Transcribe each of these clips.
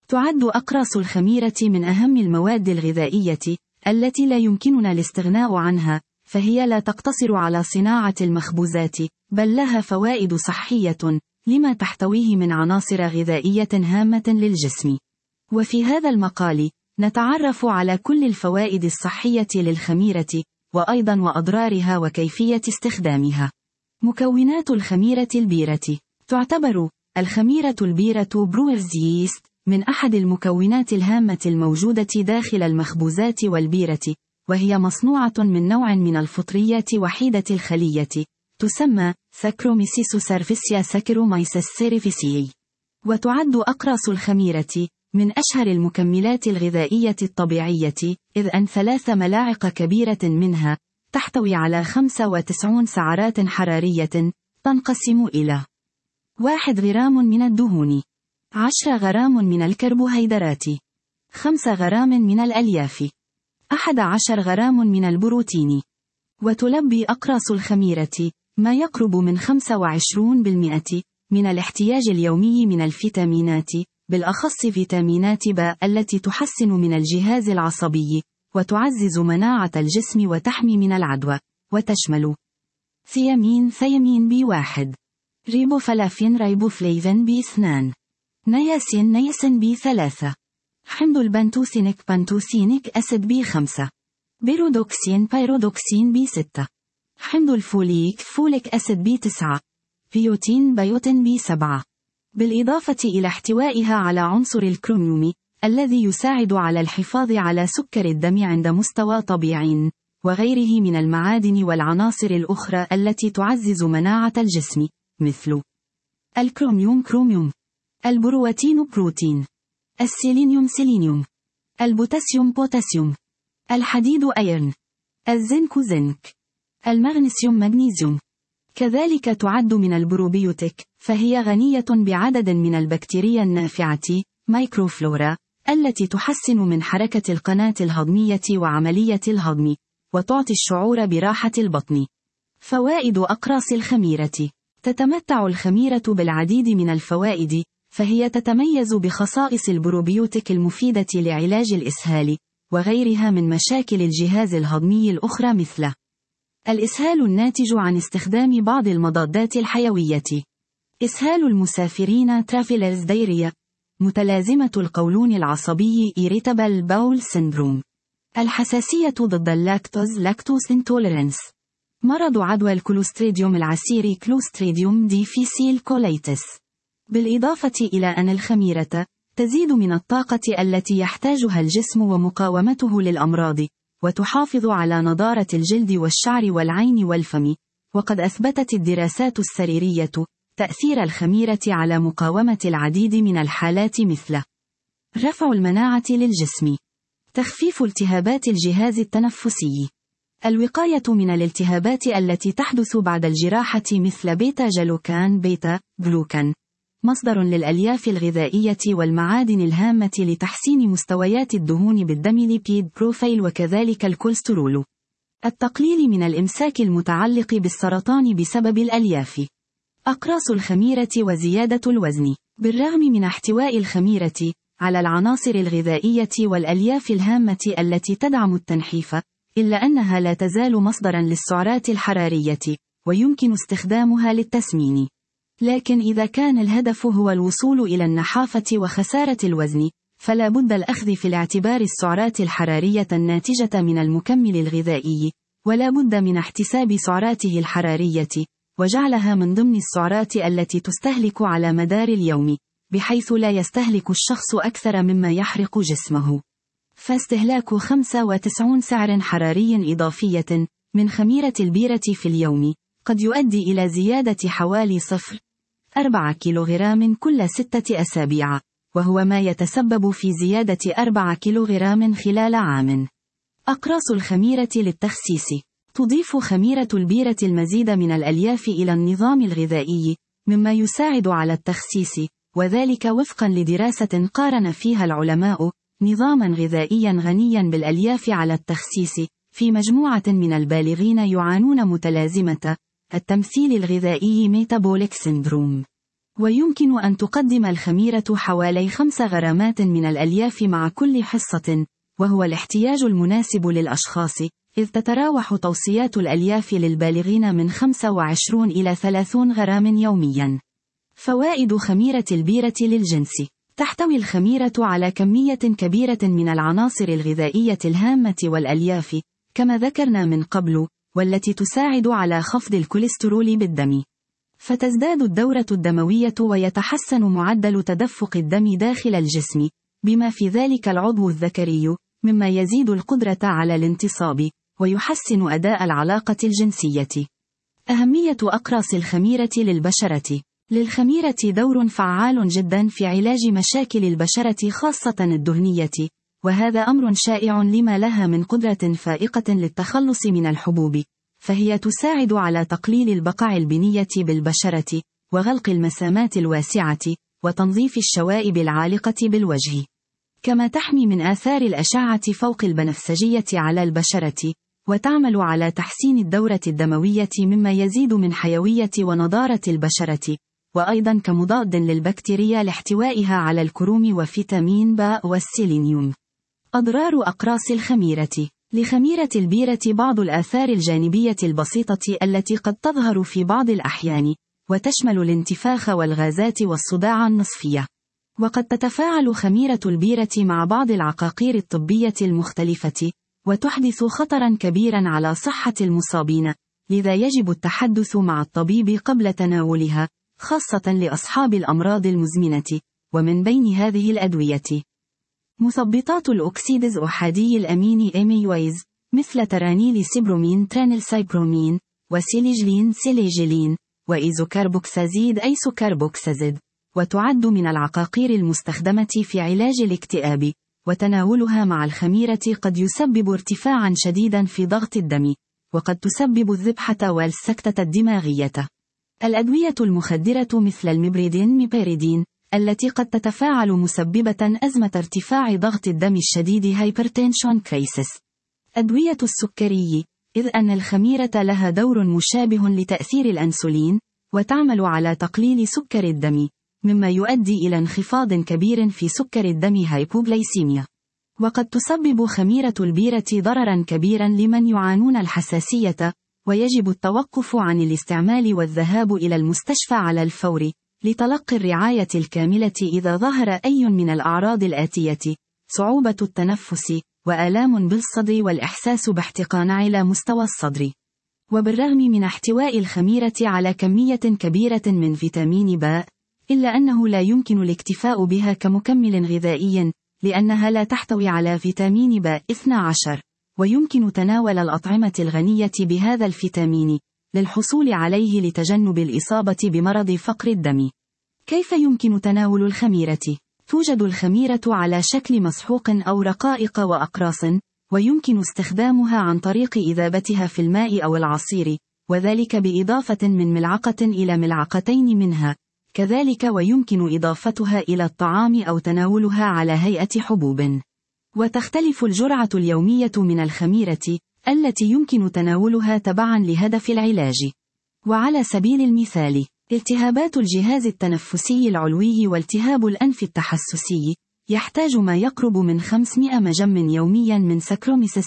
تعد أقراص الخميرة من أهم المواد الغذائية التي لا يمكننا الاستغناء عنها، فهي لا تقتصر على صناعة المخبوزات، بل لها فوائد صحية لما تحتويه من عناصر غذائية هامة للجسم. وفي هذا المقال نتعرف على كل الفوائد الصحية للخميرة، وأيضا وأضرارها وكيفية استخدامها. مكونات الخميرة البيرة. تعتبر الخميرة البيرة برويرز ييست من أحد المكونات الهامة الموجودة داخل المخبوزات والبيرة، وهي مصنوعة من نوع من الفطريات وحيدة الخلية، تسمى ساكروميسيس سيرفيسيا ساكرومايسيس سيرفيسيي. وتعد أقراص الخميرة من أشهر المكملات الغذائية الطبيعية، إذ أن 3 ملاعق كبيرة منها تحتوي على 95 سعرات حرارية تنقسم إلى 1 غرام من الدهون، 10 غرام من الكربوهيدرات، 5 غرام من الألياف، 11 غرام من البروتين. وتلبي أقراص الخميرة ما يقرب من 25% من الاحتياج اليومي من الفيتامينات، بالأخص فيتامينات ب التي تحسن من الجهاز العصبي وتعزز مناعة الجسم وتحمي من العدوى. وتشمل ثيامين B1، ريبوفلافين ريبوفليفين B2، نياسين B3، حمض البنتوثينيك أسيد B5، بيرودوكسين B6، حمض فوليك أسيد B9، بيوتين B7، بالإضافة إلى احتوائها على عنصر الكروميوم الذي يساعد على الحفاظ على سكر الدم عند مستوى طبيعي، وغيره من المعادن والعناصر الأخرى التي تعزز مناعة الجسم، مثل الكروميوم، البروتين بروتين، السيلينيوم، البوتاسيوم، الحديد أيرن، الزنك زنك، المغنيسيوم. كذلك تعد من البروبيوتيك، فهي غنية بعدد من البكتيريا النافعة مايكروفلورا التي تحسن من حركة القناة الهضمية وعملية الهضم، وتعطي الشعور براحة البطن. فوائد أقراص الخميرة. تتمتع الخميرة بالعديد من الفوائد، فهي تتميز بخصائص البروبيوتيك المفيدة لعلاج الإسهال وغيرها من مشاكل الجهاز الهضمي الأخرى، مثل الإسهال الناتج عن استخدام بعض المضادات الحيوية، إسهال المسافرين ترافيلرز دايريا، متلازمة القولون العصبي irritable bowel syndrome، الحساسية ضد لاكتوز intolerance، مرض عدوى الكلوستريديوم العسيري كلوستريديوم ديفيسيل كولايتس. بالإضافة إلى أن الخميرة تزيد من الطاقة التي يحتاجها الجسم ومقاومته للأمراض، وتحافظ على نضارة الجلد والشعر والعين والفم. وقد أثبتت الدراسات السريرية تأثير الخميرة على مقاومة العديد من الحالات، مثل رفع المناعة للجسم، تخفيف التهابات الجهاز التنفسي، الوقاية من الالتهابات التي تحدث بعد الجراحة، مثل بيتا جلوكان، مصدر للألياف الغذائية والمعادن الهامة لتحسين مستويات الدهون بالدم ليبيد بروفايل، وكذلك الكوليسترول. التقليل من الإمساك المتعلق بالسرطان بسبب الألياف. أقراص الخميرة وزيادة الوزن. بالرغم من احتواء الخميرة على العناصر الغذائية والألياف الهامة التي تدعم التنحيف، إلا أنها لا تزال مصدرا للسعرات الحرارية، ويمكن استخدامها للتسمين. لكن إذا كان الهدف هو الوصول إلى النحافة وخسارة الوزن، فلا بد الأخذ في الاعتبار السعرات الحرارية الناتجة من المكمل الغذائي، ولا بد من احتساب سعراته الحرارية، وجعلها من ضمن السعرات التي تستهلك على مدار اليوم، بحيث لا يستهلك الشخص أكثر مما يحرق جسمه. فاستهلاك 95 سعر حراري إضافية من خميرة البيرة في اليوم قد يؤدي إلى زيادة حوالي 0.4 كيلوغرام كل 6 أسابيع، وهو ما يتسبب في زيادة 4 كيلوغرام خلال عام. أقراص الخميرة للتخسيس. تضيف خميرة البيرة المزيد من الألياف إلى النظام الغذائي، مما يساعد على التخسيس، وذلك وفقا لدراسة قارن فيها العلماء نظاما غذائيا غنيا بالألياف على التخسيس في مجموعة من البالغين يعانون متلازمة التمثيل الغذائي ميتابوليك سيندروم. ويمكن أن تقدم الخميرة حوالي 5 غرامات من الألياف مع كل حصة، وهو الاحتياج المناسب للأشخاص، إذ تتراوح توصيات الألياف للبالغين من 25 إلى 30 غرام يومياً. فوائد خميرة البيرة للجنس: تحتوي الخميرة على كمية كبيرة من العناصر الغذائية الهامة والألياف، كما ذكرنا من قبل، والتي تساعد على خفض الكوليسترول بالدم. فتزداد الدورة الدموية ويتحسن معدل تدفق الدم داخل الجسم، بما في ذلك العضو الذكري، مما يزيد القدرة على الانتصاب، ويحسن أداء العلاقة الجنسية. أهمية أقراص الخميرة للبشرة: للخميرة دور فعال جدا في علاج مشاكل البشرة خاصة الدهنية، وهذا أمر شائع لما لها من قدرة فائقة للتخلص من الحبوب، فهي تساعد على تقليل البقع البنية بالبشرة، وغلق المسامات الواسعة، وتنظيف الشوائب العالقة بالوجه. كما تحمي من آثار الأشعة فوق البنفسجية على البشرة، وتعمل على تحسين الدورة الدموية مما يزيد من حيوية ونضارة البشرة، وأيضا كمضاد للبكتيريا لاحتوائها على الكروم وفيتامين ب والسيلينيوم. أضرار أقراص الخميرة: لخميرة البيرة بعض الآثار الجانبية البسيطة التي قد تظهر في بعض الأحيان، وتشمل الانتفاخ والغازات والصداع النصفية. وقد تتفاعل خميرة البيرة مع بعض العقاقير الطبية المختلفة، وتحدث خطرا كبيرا على صحة المصابين، لذا يجب التحدث مع الطبيب قبل تناولها، خاصة لأصحاب الأمراض المزمنة، ومن بين هذه الأدوية: مثبطات الأكسيدز أحادي الأمين أميويز، مثل ترانيل سيبرومين ترانيلسايبرومين، وسيليجلين سيليجلين، وإيزوكربوكسازيد أيسوكربوكسازيد، وتعد من العقاقير المستخدمة في علاج الاكتئاب، وتناولها مع الخميرة قد يسبب ارتفاعا شديدا في ضغط الدم، وقد تسبب الذبحة والسكتة الدماغية. الأدوية المخدرة مثل الميبريدين ميبيريدين، التي قد تتفاعل مسببة أزمة ارتفاع ضغط الدم الشديد هايبرتنشن كريسيس. أدوية السكري، إذ أن الخميرة لها دور مشابه لتأثير الأنسولين، وتعمل على تقليل سكر الدم، مما يؤدي إلى انخفاض كبير في سكر الدم هايبوغلايسيميا. وقد تسبب خميرة البيرة ضررا كبيرا لمن يعانون الحساسية، ويجب التوقف عن الاستعمال والذهاب إلى المستشفى على الفور، لتلقي الرعاية الكاملة إذا ظهر أي من الأعراض الآتية: صعوبة التنفس، وآلام بالصدر والإحساس باحتقان على مستوى الصدر. وبالرغم من احتواء الخميرة على كمية كبيرة من فيتامين ب، إلا أنه لا يمكن الاكتفاء بها كمكمل غذائي، لأنها لا تحتوي على فيتامين ب 12، ويمكن تناول الأطعمة الغنية بهذا الفيتامين للحصول عليه لتجنب الإصابة بمرض فقر الدم. كيف يمكن تناول الخميرة؟ توجد الخميرة على شكل مسحوق أو رقائق وأقراص، ويمكن استخدامها عن طريق إذابتها في الماء أو العصير، وذلك بإضافة من ملعقة إلى ملعقتين منها. كذلك ويمكن إضافتها إلى الطعام أو تناولها على هيئة حبوب. وتختلف الجرعة اليومية من الخميرة التي يمكن تناولها تبعا لهدف العلاج. وعلى سبيل المثال: التهابات الجهاز التنفسي العلوي والتهاب الأنف التحسسي، يحتاج ما يقرب من 500 مجم يوميا من ساكروميسيس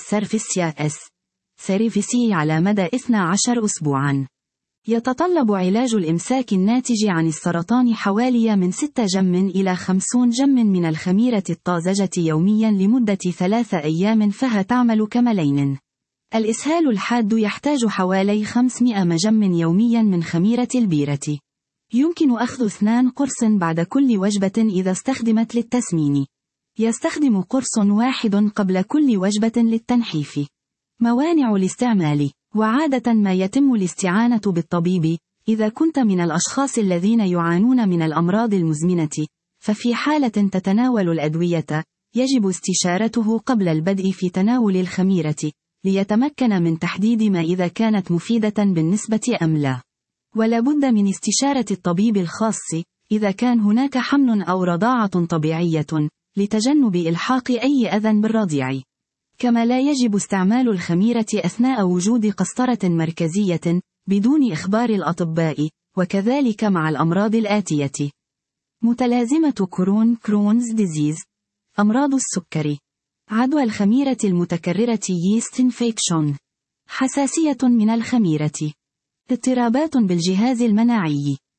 سيرفيسي على مدى 12 أسبوعا. يتطلب علاج الإمساك الناتج عن السرطان حوالي من 6 جم إلى 50 جم من الخميرة الطازجة يوميا لمدة 3 أيام، فها تعمل كملين. الإسهال الحاد يحتاج حوالي 500 مجم يوميا من خميرة البيرة. يمكن أخذ 2 قرص بعد كل وجبة إذا استخدمت للتسمين. يستخدم قرص واحد قبل كل وجبة للتنحيف. موانع الاستعمال: وعادة ما يتم الاستعانة بالطبيب إذا كنت من الأشخاص الذين يعانون من الأمراض المزمنة، ففي حالة تتناول الأدوية يجب استشارته قبل البدء في تناول الخميرة، ليتمكن من تحديد ما إذا كانت مفيدة بالنسبة أم لا. ولا بد من استشارة الطبيب الخاص إذا كان هناك حمل أو رضاعة طبيعية، لتجنب إلحاق أي أذى بالرضيع. كما لا يجب استعمال الخميرة أثناء وجود قسطرة مركزية بدون إخبار الأطباء، وكذلك مع الأمراض الآتية: متلازمة كرونز ديزيز، أمراض السكري، عدوى الخميرة المتكررة yeast infection، حساسية من الخميرة، اضطرابات بالجهاز المناعي.